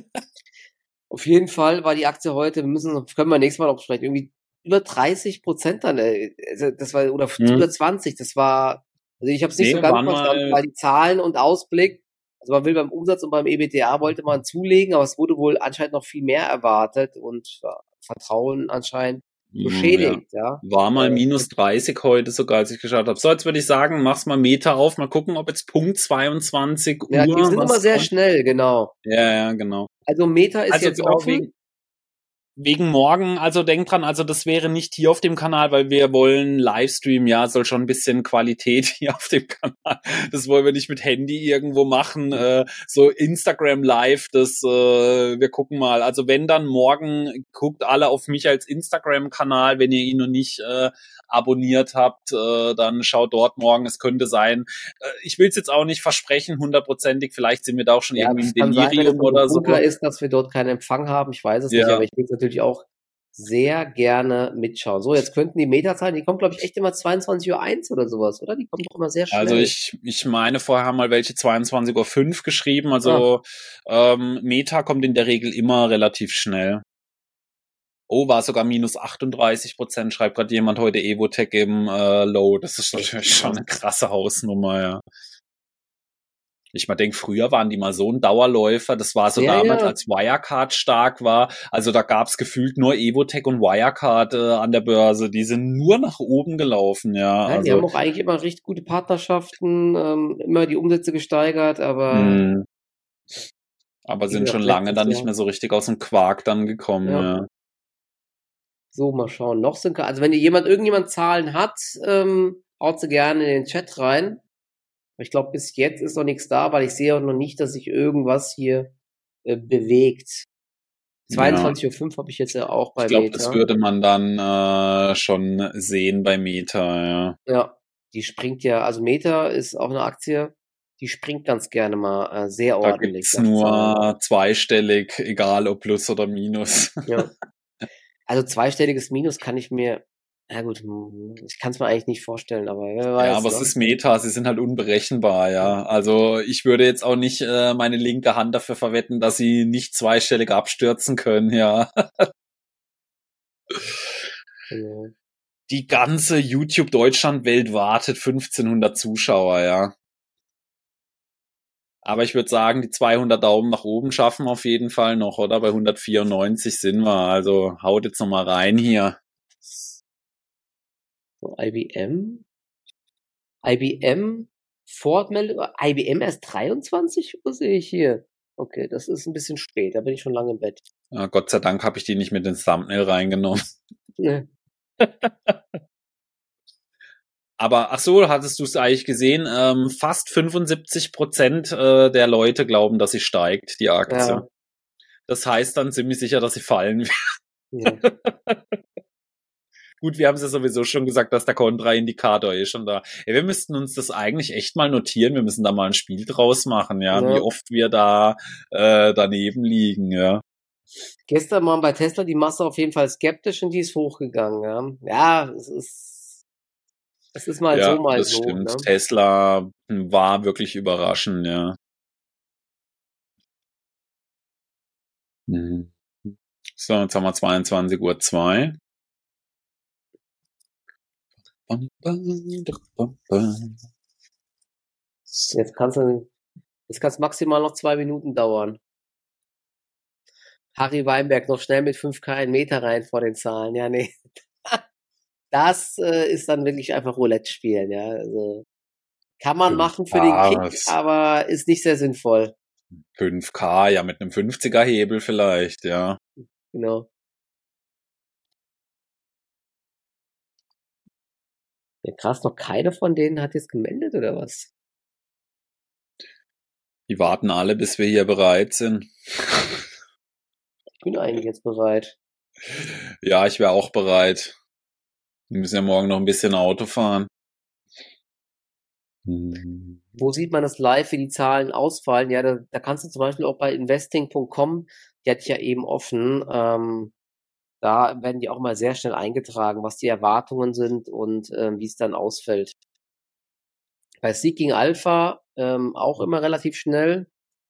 Auf jeden Fall war die Aktie heute, können wir nächstes Mal noch sprechen, irgendwie über 30% dann, das war, oder über 20, das war, also ich habe es nicht so ganz verstanden, weil die Zahlen und Ausblick, also man will beim Umsatz und beim EBITDA wollte man zulegen, aber es wurde wohl anscheinend noch viel mehr erwartet und Vertrauen anscheinend beschädigt, ja. War mal minus 30 heute sogar, als ich geschaut habe. So, jetzt würde ich sagen, mach's mal Meter auf, mal gucken, ob jetzt Punkt 22 Uhr. Ja, die sind immer sehr schnell, genau. Ja, genau. Also Meta ist jetzt offen. Wegen morgen, also denkt dran, also das wäre nicht hier auf dem Kanal, weil wir wollen Livestream, ja, soll schon ein bisschen Qualität hier auf dem Kanal. Das wollen wir nicht mit Handy irgendwo machen, so Instagram Live, wir gucken mal. Also wenn dann morgen, guckt alle auf Michaels Instagram-Kanal, wenn ihr ihn noch nicht abonniert habt, dann schaut dort morgen, es könnte sein. Ich will es jetzt auch nicht versprechen, 100%ig, vielleicht sind wir da auch schon irgendwie im Delirium oder so. Ist, dass wir dort keinen Empfang haben, ich weiß es nicht, aber ich will es natürlich auch sehr gerne mitschauen. So, jetzt könnten die Meta-Zahlen, die kommen, glaube ich, echt immer 22:01 oder sowas, oder? Die kommen doch immer sehr schnell. Also ich meine, vorher haben mal welche 22:05 geschrieben. Also Meta kommt in der Regel immer relativ schnell. Oh, war sogar minus 38%, schreibt gerade jemand heute Evotech im Low. Das ist natürlich schon eine krasse Hausnummer, ja. Ich mal denke, früher waren die mal so ein Dauerläufer. Das war so damals, als Wirecard stark war. Also da gab's gefühlt nur Evotech und Wirecard an der Börse. Die sind nur nach oben gelaufen, ja. Ja, die haben auch eigentlich immer richtig gute Partnerschaften, immer die Umsätze gesteigert, aber sind schon lange dann nicht mehr so richtig aus dem Quark dann gekommen, ja. So, mal schauen. Noch sind, also wenn irgendjemand Zahlen hat, haut sie gerne in den Chat rein. Ich glaube, bis jetzt ist noch nichts da, weil ich sehe auch noch nicht, dass sich irgendwas hier bewegt. 22:05 habe ich jetzt ja auch bei Meta. Ich glaube, das würde man dann schon sehen bei Meta, ja. Ja, die springt ja, also Meta ist auch eine Aktie, die springt ganz gerne mal sehr ordentlich. Da gibt's nur zweistellig, egal ob Plus oder Minus. Ja. Also zweistelliges Minus kann ich mir, na gut, ich kann es mir eigentlich nicht vorstellen, aber wer weiß. Ja, aber es ist Meta, sie sind halt unberechenbar, ja. Also ich würde jetzt auch nicht meine linke Hand dafür verwetten, dass sie nicht zweistellig abstürzen können, ja. Ja. Die ganze YouTube-Deutschland-Welt wartet 1500 Zuschauer, ja. Aber ich würde sagen, die 200 Daumen nach oben schaffen auf jeden Fall noch, oder? Bei 194 sind wir, also haut jetzt noch mal rein hier. So, IBM, Ford meldet, IBM erst 23 Uhr sehe ich hier. Okay, das ist ein bisschen spät, da bin ich schon lange im Bett. Ja, Gott sei Dank habe ich die nicht mit ins Thumbnail reingenommen. Nee. Aber, ach so, hattest du es eigentlich gesehen? Fast 75% der Leute glauben, dass sie steigt, die Aktie. Ja. Das heißt dann ziemlich sicher, dass sie fallen wird. Ja. Gut, wir haben es ja sowieso schon gesagt, dass der Kontraindikator schon da. Ja, wir müssten uns das eigentlich echt mal notieren. Wir müssen da mal ein Spiel draus machen, ja, wie oft wir da daneben liegen, ja. Gestern waren bei Tesla die Masse auf jeden Fall skeptisch und die ist hochgegangen, ja. Ja, es ist mal so, mal das so. Stimmt. Ne? Tesla war wirklich überraschend, ja. So, jetzt haben wir 22:02 Uhr. Jetzt kann es maximal noch 2 Minuten dauern. Harry Weinberg noch schnell mit 5K einen Meter rein vor den Zahlen. Ja, nee. Das ist dann wirklich einfach Roulette spielen, ja. Also kann man machen für den Kick, aber ist nicht sehr sinnvoll. 5K, ja, mit einem 50er Hebel vielleicht, ja. Genau. Ja, krass, noch keine von denen hat jetzt gemeldet, oder was? Die warten alle, bis wir hier bereit sind. Ich bin eigentlich jetzt bereit. Ja, ich wäre auch bereit. Wir müssen ja morgen noch ein bisschen Auto fahren. Wo sieht man das live, wie die Zahlen ausfallen? Ja, da kannst du zum Beispiel auch bei investing.com, die hatte ich ja eben offen, da werden die auch mal sehr schnell eingetragen, was die Erwartungen sind und wie es dann ausfällt. Bei Seeking Alpha auch immer relativ schnell.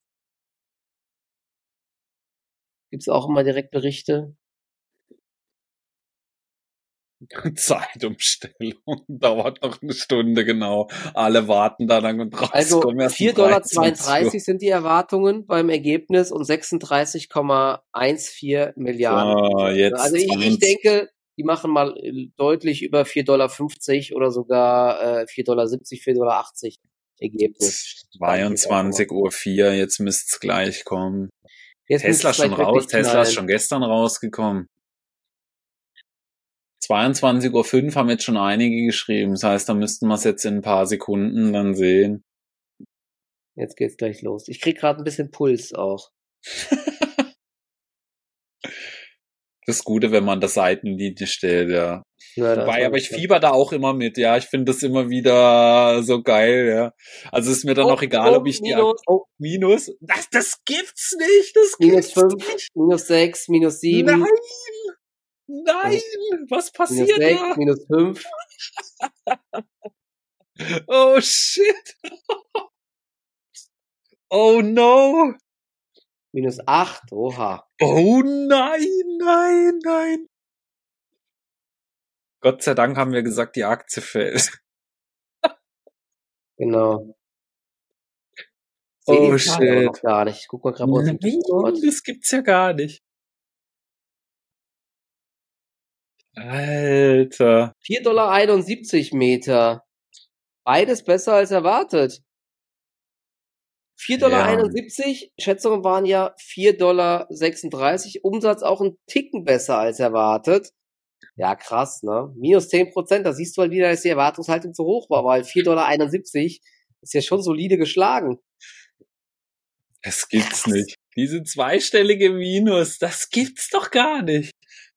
Gibt's auch immer direkt Berichte. Zeitumstellung dauert noch eine Stunde, genau. Alle warten da dann drauf. Also 4,32 $ sind die Erwartungen beim Ergebnis und 36,14 Milliarden. So, jetzt also ich denke, die machen mal deutlich über 4,50 $ oder sogar 4,70 $, 4,80 $ Ergebnis. 22:04 Uhr, jetzt müsste es gleich kommen. Tesla schon raus, Tesla ist schon gestern rausgekommen. 22:05 Uhr haben jetzt schon einige geschrieben. Das heißt, da müssten wir es jetzt in ein paar Sekunden dann sehen. Jetzt geht's gleich los. Ich krieg gerade ein bisschen Puls auch. Das Gute, wenn man das Seitenlinie stellt, ja. Wobei, aber ich fieber da auch immer mit, ja. Ich finde das immer wieder so geil, ja. Also ist mir dann auch egal, ob ich Minus. Das gibt's nicht. Das -5, -6, -7. Nein! Nein, was Minus passiert 6, da? minus 5. Oh shit. Oh no. Minus 8, oha. Oh nein. Gott sei Dank haben wir gesagt, die Aktie fällt. Genau. Oh Die Zahl aber noch shit. gar nicht. Ich guck mal gerade auf dem Discord. Nein, das gibt's ja gar nicht. Alter. $4,71 Meter. Beides besser als erwartet. $4,71. Schätzungen waren ja $4,36. Umsatz auch ein Ticken besser als erwartet. Ja, krass, ne? Minus 10%. Da siehst du halt wieder, dass die Erwartungshaltung zu hoch war, weil $4,71 ist ja schon solide geschlagen. Das gibt's nicht. Diese zweistellige Minus, das gibt's doch gar nicht.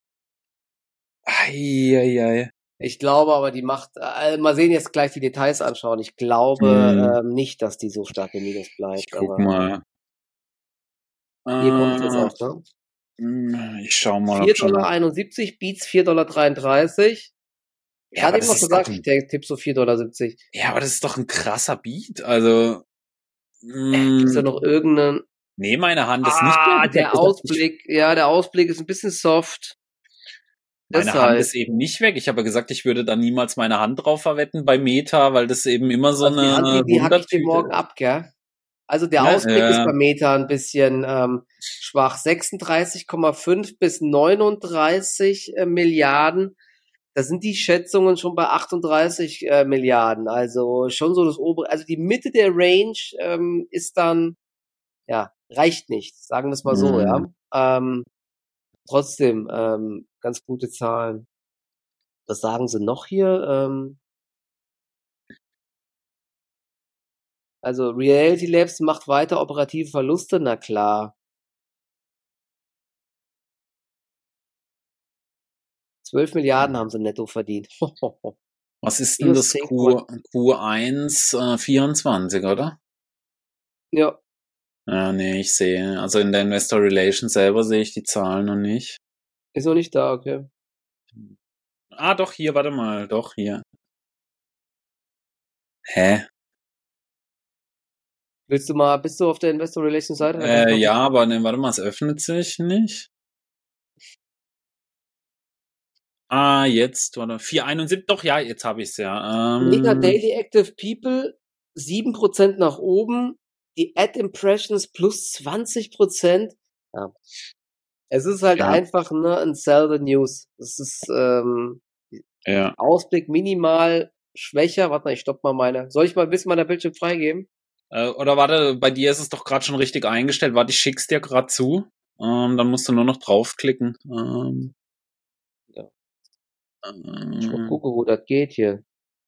Eieiei. Ich glaube aber, die macht, mal sehen, jetzt gleich die Details anschauen. Ich glaube nicht, dass die so stark im Minus bleibt. Ich guck mal. Hier kommt es jetzt auch, ne? Ich schau mal. $4,71, Beats $4,33. Ich hatte ihm noch gesagt, ich tippe so $4,70. Ja, aber das ist doch ein krasser Beat. Also. Gibt's da noch irgendeinen? Nee, meine Hand ist nicht mehr. Der Ausblick, der Ausblick ist ein bisschen soft. Meine Hand ist eben nicht weg. Ich habe gesagt, ich würde da niemals meine Hand drauf verwetten bei Meta, weil das eben immer so also eine die hacke ich dir morgen ab, gell? Also der Ausblick ist bei Meta ein bisschen schwach. 36,5 bis 39 Milliarden. Da sind die Schätzungen schon bei 38 Milliarden. Also schon so das obere. Also die Mitte der Range ist dann, reicht nicht. Sagen wir es mal so, ja. Trotzdem, ganz gute Zahlen. Was sagen sie noch hier? Also Reality Labs macht weiter operative Verluste, na klar. 12 Milliarden haben sie netto verdient. Was ist denn das Q1 24, oder? Ja. Ja, nee, ich sehe. Also in der Investor Relations selber sehe ich die Zahlen noch nicht. Ist noch nicht da, okay. Doch, hier, warte mal. Doch, hier. Hä? Bist du auf der Investor Relations Seite? Ja, aber ne, warte mal, es öffnet sich nicht. Jetzt, warte, 471, doch, ja, jetzt habe ich es ja. Mega Daily Active People, 7% nach oben, die Ad Impressions plus 20%. Ja. Es ist halt einfach ein Sell the News. Das ist Ausblick minimal schwächer. Warte mal, ich stopp mal meine. Soll ich mal ein bisschen meiner Bildschirm freigeben? Oder warte, bei dir ist es doch gerade schon richtig eingestellt. Warte, ich schick's dir gerade zu. Dann musst du nur noch draufklicken. Ich mal gucken, wo das geht hier.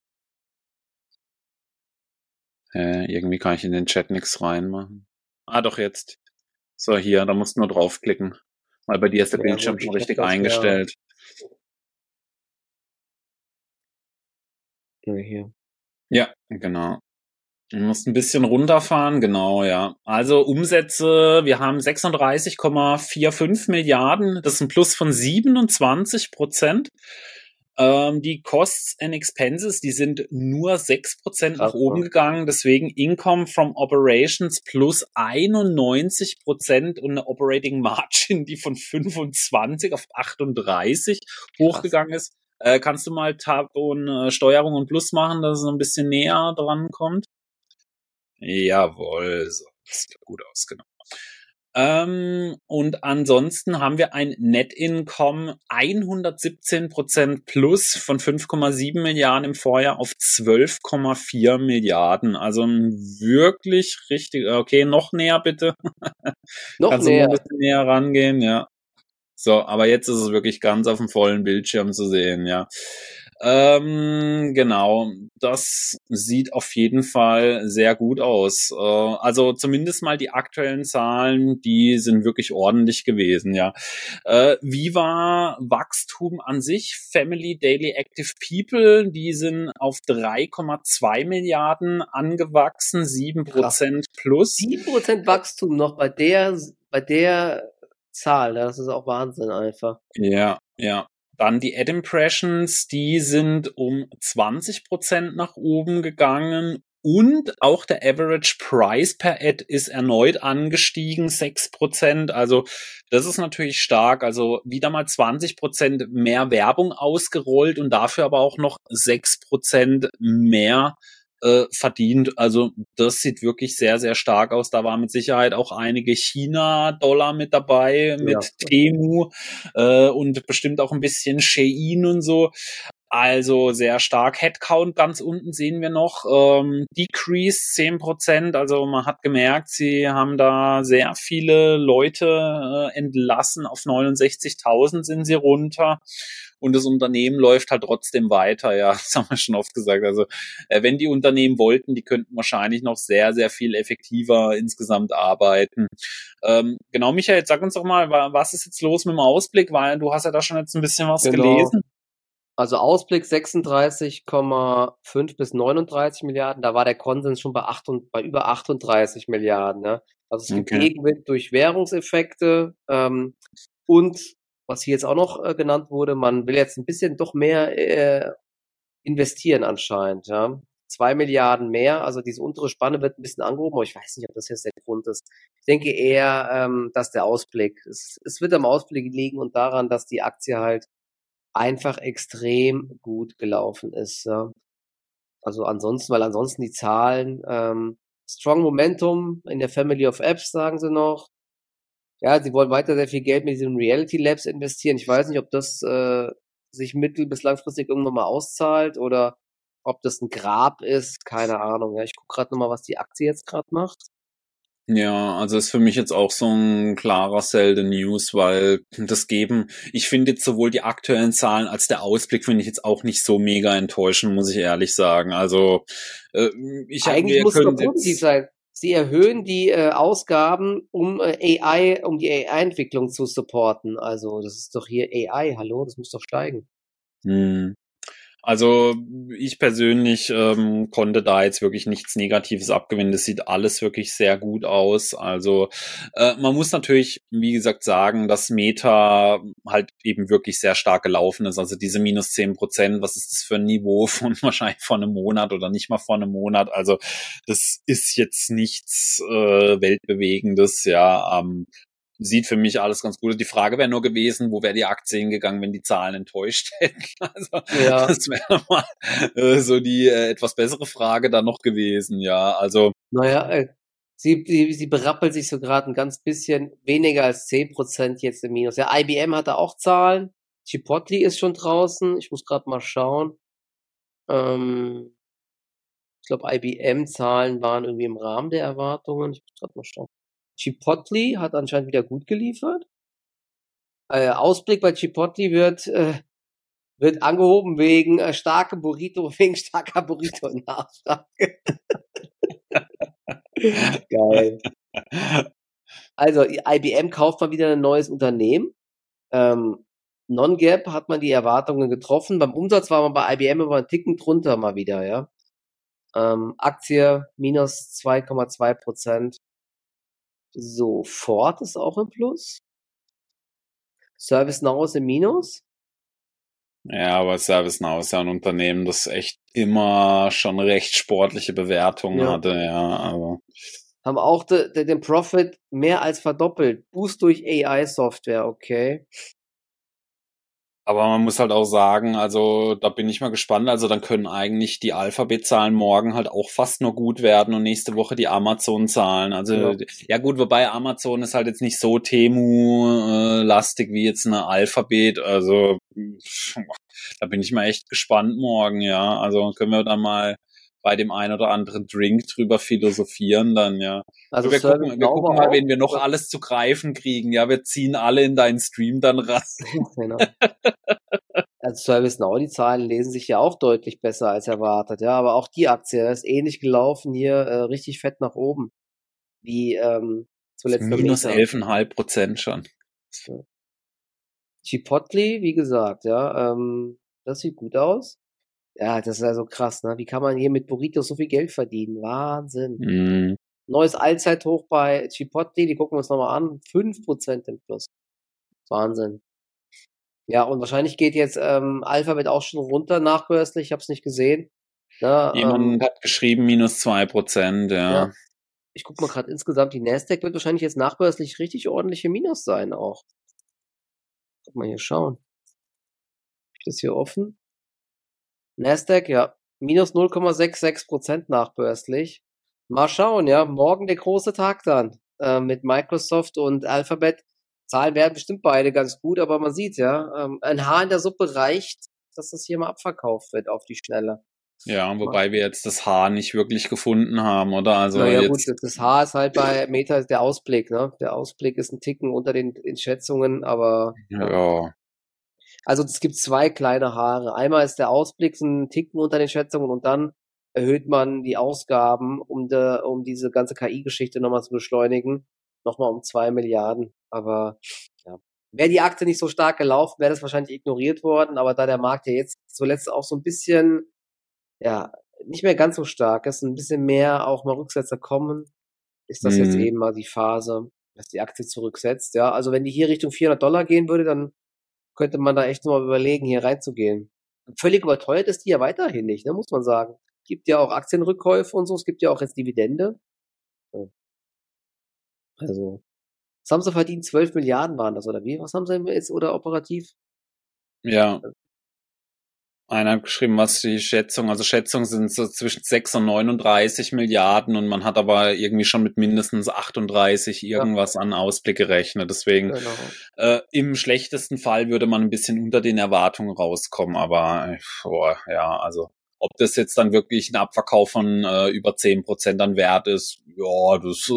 Irgendwie kann ich in den Chat nichts reinmachen. Doch jetzt. So, hier, da musst du nur draufklicken. Weil bei dir ist der Bildschirm schon richtig eingestellt. Hier. Ja, genau. Du musst ein bisschen runterfahren, genau, ja. Also Umsätze, wir haben 36,45 Milliarden, das ist ein Plus von 27%. Die Costs and Expenses, die sind nur 6% nach oben gegangen, deswegen Income from Operations plus 91% und eine Operating Margin, die von 25 auf 38 hochgegangen ist. Kannst du mal Tab und Steuerung und Plus machen, dass es ein bisschen näher dran kommt? Jawohl, so, das sieht gut aus, genau. Und ansonsten haben wir ein Net Income 117% plus von 5,7 Milliarden im Vorjahr auf 12,4 Milliarden. Also ein wirklich richtig, okay, noch näher bitte. Noch Kannst näher. Du ein bisschen näher rangehen, ja. So, aber jetzt ist es wirklich ganz auf dem vollen Bildschirm zu sehen, ja. Genau, das sieht auf jeden Fall sehr gut aus. Also zumindest mal die aktuellen Zahlen, die sind wirklich ordentlich gewesen, ja. Wie war Wachstum an sich? Family Daily Active People, die sind auf 3,2 Milliarden angewachsen, 7% plus. 7% Wachstum noch bei der Zahl, das ist auch Wahnsinn einfach. Ja, ja. Dann die Ad Impressions, die sind um 20% nach oben gegangen. Und auch der Average Price per Ad ist erneut angestiegen, 6%. Also das ist natürlich stark. Also wieder mal 20% mehr Werbung ausgerollt und dafür aber auch noch 6% mehr verdient. Also das sieht wirklich sehr, sehr stark aus. Da war mit Sicherheit auch einige China-Dollar mit dabei, Ja. mit Temu und bestimmt auch ein bisschen Shein und so. Also sehr stark. Headcount ganz unten sehen wir noch. Decrease 10%. Also man hat gemerkt, sie haben da sehr viele Leute entlassen. Auf 69.000 sind sie runter. Und das Unternehmen läuft halt trotzdem weiter. Ja, das haben wir schon oft gesagt. Also wenn die Unternehmen wollten, die könnten wahrscheinlich noch sehr, sehr viel effektiver insgesamt arbeiten. Genau, Michael, sag uns doch mal, was ist jetzt los mit dem Ausblick? Weil du hast ja da schon jetzt ein bisschen was gelesen. Also Ausblick 36,5 bis 39 Milliarden, da war der Konsens schon bei über 38 Milliarden. Ne? Also es gibt Gegenwind durch Währungseffekte und was hier jetzt auch noch genannt wurde, man will jetzt ein bisschen doch mehr investieren anscheinend. Ja? 2 Milliarden mehr, also diese untere Spanne wird ein bisschen angehoben, aber ich weiß nicht, ob das jetzt der Grund ist. Ich denke eher, dass der Ausblick, es wird am Ausblick liegen und daran, dass die Aktie halt einfach extrem gut gelaufen ist. Ja. Also ansonsten die Zahlen, Strong Momentum in der Family of Apps, sagen sie noch. Ja, sie wollen weiter sehr viel Geld mit diesen Reality Labs investieren. Ich weiß nicht, ob das sich mittel- bis langfristig irgendwann mal auszahlt oder ob das ein Grab ist. Keine Ahnung. Ja, ich gucke gerade nochmal, was die Aktie jetzt gerade macht. Ja, also ist für mich jetzt auch so ein klarer Sell the News, weil ich finde jetzt sowohl die aktuellen Zahlen als der Ausblick finde ich jetzt auch nicht so mega enttäuschend, muss ich ehrlich sagen. Also Eigentlich muss es doch positiv sein. Sie erhöhen die Ausgaben, um die AI-Entwicklung zu supporten. Also das ist doch hier AI, hallo, das muss doch steigen. Also ich persönlich konnte da jetzt wirklich nichts Negatives abgewinnen. Das sieht alles wirklich sehr gut aus. Also man muss natürlich, wie gesagt, sagen, dass Meta halt eben wirklich sehr stark gelaufen ist. Also diese minus 10%, was ist das für ein Niveau von wahrscheinlich vor einem Monat oder nicht mal vor einem Monat? Also das ist jetzt nichts Weltbewegendes, ja. Sieht für mich alles ganz gut aus. Die Frage wäre nur gewesen, wo wäre die Aktie hingegangen, wenn die Zahlen enttäuscht hätten? Also ja. das wäre mal so die etwas bessere Frage dann noch gewesen, ja. Also naja, sie berappelt sich so gerade ein ganz bisschen, weniger als 10% jetzt im Minus. Ja, IBM hatte auch Zahlen. Chipotle ist schon draußen. Ich muss gerade mal schauen. Ich glaube, IBM-Zahlen waren irgendwie im Rahmen der Erwartungen. Ich muss gerade mal schauen. Chipotle hat anscheinend wieder gut geliefert. Ausblick bei Chipotle wird angehoben wegen starker Burrito-Nachfrage. Geil. Also IBM kauft mal wieder ein neues Unternehmen. Non-Gap hat man die Erwartungen getroffen. Beim Umsatz war man bei IBM immer einen Ticken drunter mal wieder, ja. Aktie minus 2,2%. So, Ford ist auch im Plus. ServiceNow ist im Minus. Ja, aber ServiceNow ist ja ein Unternehmen, das echt immer schon recht sportliche Bewertungen hatte, ja. Also. Haben auch den Profit mehr als verdoppelt. Boost durch AI-Software, okay. Aber man muss halt auch sagen, also da bin ich mal gespannt. Also dann können eigentlich die Alphabet-Zahlen morgen halt auch fast nur gut werden und nächste Woche die Amazon-Zahlen. Also ja gut, wobei Amazon ist halt jetzt nicht so Temu-lastig wie jetzt eine Alphabet. Also da bin ich mal echt gespannt morgen, ja. Also können wir dann mal bei dem einen oder anderen Drink drüber philosophieren dann, ja. Also wir gucken mal, wen wir noch alles zu greifen kriegen. Ja, wir ziehen alle in deinen Stream dann rein. Genau. Also ServiceNow, die Zahlen lesen sich ja auch deutlich besser als erwartet, ja, aber auch die Aktie ist ähnlich gelaufen hier, richtig fett nach oben, wie zuletzt minus 11,5% schon. Chipotle, wie gesagt, ja, das sieht gut aus. Ja, das ist ja so krass, ne? Wie kann man hier mit Burritos so viel Geld verdienen? Wahnsinn. Neues Allzeithoch bei Chipotle, die gucken wir uns nochmal an. 5% im Plus. Wahnsinn. Ja, und wahrscheinlich geht jetzt Alphabet auch schon runter nachbörslich, ich habe es nicht gesehen. Ja, Jemand hat geschrieben, -2%, ja, ja. ich gucke mal gerade insgesamt, die Nasdaq wird wahrscheinlich jetzt nachbörslich richtig ordentliche Minus sein auch. Guck mal hier schauen. Hab ich das hier offen? Nasdaq, ja, minus 0,66% nachbörslich. Mal schauen, ja, morgen der große Tag dann mit Microsoft und Alphabet. Zahlen werden bestimmt beide ganz gut, aber man sieht ja, ein Haar in der Suppe reicht, dass das hier mal abverkauft wird auf die Schnelle. Ja, wobei wir jetzt das Haar nicht wirklich gefunden haben, oder? Also Naja gut, jetzt, das Haar ist halt bei Meta der Ausblick, ne? Der Ausblick ist ein Ticken unter den Schätzungen, aber ja. ja, Also es gibt zwei kleine Haare. Einmal ist der Ausblick so ein Ticken unter den Schätzungen und dann erhöht man die Ausgaben, um diese ganze KI-Geschichte nochmal zu beschleunigen, nochmal um 2 Milliarden. Aber ja, wäre die Aktie nicht so stark gelaufen, wäre das wahrscheinlich ignoriert worden. Aber da der Markt ja jetzt zuletzt auch so ein bisschen, ja, nicht mehr ganz so stark ist, ein bisschen mehr auch mal Rücksetzer kommen, ist das jetzt eben mal die Phase, dass die Aktie zurücksetzt. Ja, also wenn die hier Richtung $400 gehen würde, dann könnte man da echt noch mal überlegen, hier reinzugehen. Völlig überteuert ist die ja weiterhin nicht, ne, muss man sagen. Gibt ja auch Aktienrückkäufe und so, es gibt ja auch jetzt Dividende. Ja. Also, was haben sie verdient? 12 Milliarden waren das, oder wie? Was haben sie jetzt, oder operativ? ja. Einer hat geschrieben, was die Schätzung, also Schätzungen sind so zwischen 6 und 39 Milliarden und man hat aber irgendwie schon mit mindestens 38 irgendwas an Ausblick gerechnet. Deswegen im schlechtesten Fall würde man ein bisschen unter den Erwartungen rauskommen, aber ja, also ob das jetzt dann wirklich ein Abverkauf von über 10% an Wert ist, ja, das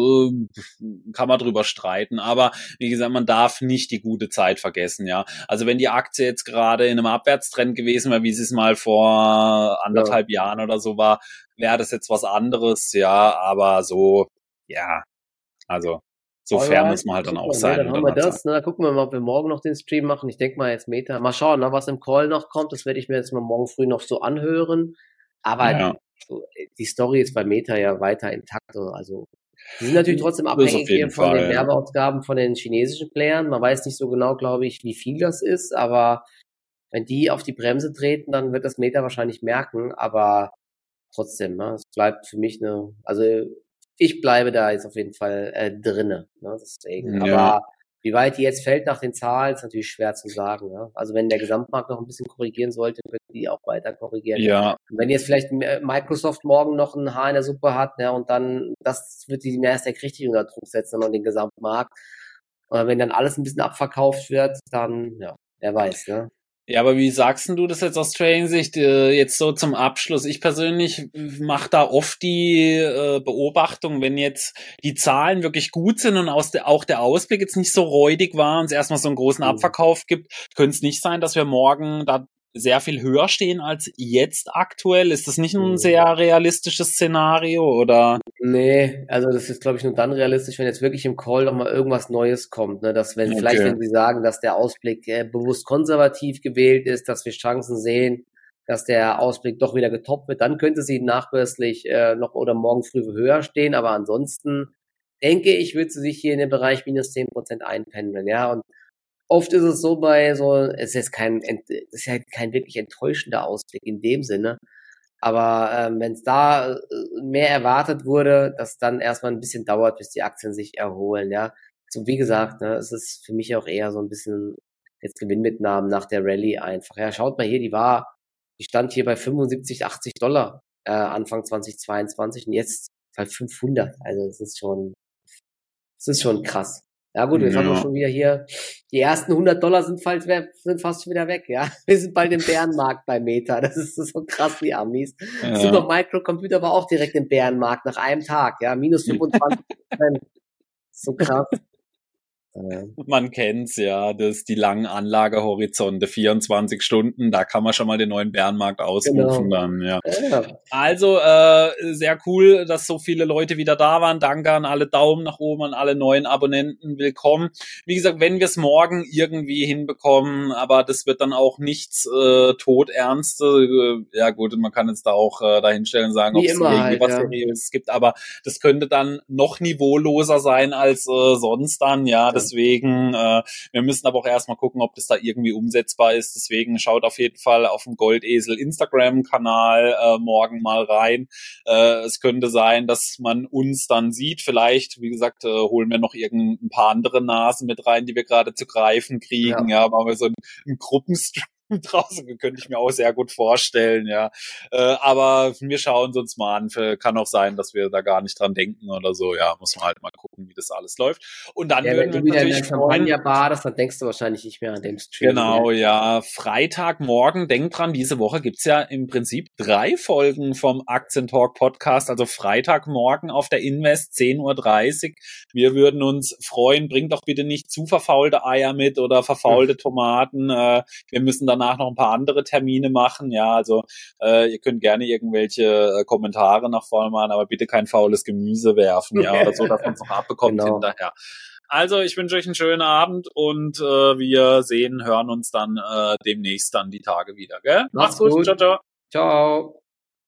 kann man drüber streiten. Aber wie gesagt, man darf nicht die gute Zeit vergessen, ja. Also wenn die Aktie jetzt gerade in einem Abwärtstrend gewesen wäre, wie sie es mal vor 1,5 Jahren oder so war, wäre das jetzt was anderes, ja. Aber so, ja, also so fair muss man halt dann auch sein. Ja, dann haben wir das. Ne, dann gucken wir mal, ob wir morgen noch den Stream machen. Ich denke mal jetzt Meta. Mal schauen, ne, was im Call noch kommt. Das werde ich mir jetzt mal morgen früh noch so anhören. Aber die Story ist bei Meta ja weiter intakt. Also die sind natürlich trotzdem abhängig hier von den Werbeausgaben von den chinesischen Playern. Man weiß nicht so genau, glaube ich, wie viel das ist. Aber wenn die auf die Bremse treten, dann wird das Meta wahrscheinlich merken. Aber trotzdem, ne, es bleibt für mich also ich bleibe da jetzt auf jeden Fall drinne. Ne, deswegen. Ja. Aber wie weit die jetzt fällt nach den Zahlen, ist natürlich schwer zu sagen. Ne? Also wenn der Gesamtmarkt noch ein bisschen korrigieren sollte, wird die auch weiter korrigieren. Ja. Und wenn jetzt vielleicht Microsoft morgen noch ein Haar in der Suppe hat, ne, und dann, das wird die Nasdaq richtig unter Druck setzen und den Gesamtmarkt. Und wenn dann alles ein bisschen abverkauft wird, dann, ja, wer weiß, ne? Ja, aber wie sagst du das jetzt aus Trading-Sicht jetzt so zum Abschluss? Ich persönlich mache da oft die Beobachtung, wenn jetzt die Zahlen wirklich gut sind und auch der Ausblick jetzt nicht so räudig war und es erstmal so einen großen Abverkauf gibt, könnte es nicht sein, dass wir morgen da sehr viel höher stehen als jetzt aktuell? Ist das nicht ein sehr realistisches Szenario, oder? Nee, also das ist, glaube ich, nur dann realistisch, wenn jetzt wirklich im Call nochmal irgendwas Neues kommt, ne? Dass vielleicht, wenn sie sagen, dass der Ausblick bewusst konservativ gewählt ist, dass wir Chancen sehen, dass der Ausblick doch wieder getoppt wird, dann könnte sie nachbörslich noch oder morgen früh höher stehen, aber ansonsten denke ich, wird sie sich hier in den Bereich minus 10% einpendeln, ja, und oft ist es so es ist ja kein wirklich enttäuschender Ausblick in dem Sinne. Aber wenn es da mehr erwartet wurde, dass dann erstmal ein bisschen dauert, bis die Aktien sich erholen, ja. So wie gesagt, ne, es ist für mich auch eher so ein bisschen jetzt Gewinnmitnahmen nach der Rallye einfach. Ja, schaut mal hier, die stand hier bei 75, $80 Anfang 2022 und jetzt bei 500. Also es ist schon krass. Ja gut, jetzt haben wir schon wieder hier, die ersten $100 sind fast schon wieder weg, ja. Wir sind bald im Bärenmarkt bei Meta, das ist so krass, die Amis. Ja. Super Microcomputer war auch direkt im Bärenmarkt nach einem Tag, ja, minus 25%. So krass. Man kennt's ja, die langen Anlagehorizonte, 24 Stunden, da kann man schon mal den neuen Bärenmarkt ausrufen dann, ja. Also, sehr cool, dass so viele Leute wieder da waren. Danke an alle Daumen nach oben, an alle neuen Abonnenten, willkommen. Wie gesagt, wenn wir es morgen irgendwie hinbekommen, aber das wird dann auch nichts Todernste. Ja gut, man kann jetzt da auch dahinstellen und sagen, ob es irgendwie was Seriöses gibt, aber das könnte dann noch niveauloser sein als sonst dann, ja. deswegen, wir müssen aber auch erstmal gucken, ob das da irgendwie umsetzbar ist. Deswegen schaut auf jeden Fall auf dem Goldesel Instagram-Kanal morgen mal rein. Es könnte sein, dass man uns dann sieht. Vielleicht, wie gesagt, holen wir noch ein paar andere Nasen mit rein, die wir gerade zu greifen kriegen. Ja, machen wir so einen Gruppenstream draußen, könnte ich mir auch sehr gut vorstellen, ja. Aber wir schauen es uns mal an. Kann auch sein, dass wir da gar nicht dran denken oder so. Ja, muss man halt mal gucken, wie das alles läuft. Und dann wenn du wieder in der Champagner badest, dann denkst du wahrscheinlich nicht mehr an dem Stream. Genau, ja. Freitagmorgen, denk dran, diese Woche gibt's ja im Prinzip 3 Folgen vom Aktientalk Podcast. Also Freitagmorgen auf der Invest 10:30 Uhr. Wir würden uns freuen. Bringt doch bitte nicht zu verfaulte Eier mit oder verfaulte Tomaten. Wir müssen danach noch ein paar andere Termine machen. Ja, also ihr könnt gerne irgendwelche Kommentare nach vorne machen, aber bitte kein faules Gemüse werfen, ja, oder so, dass man es noch abbekommt hinterher. Also ich wünsche euch einen schönen Abend und wir hören uns dann demnächst dann die Tage wieder. Gell? Macht's gut. Ciao, ciao. Ciao.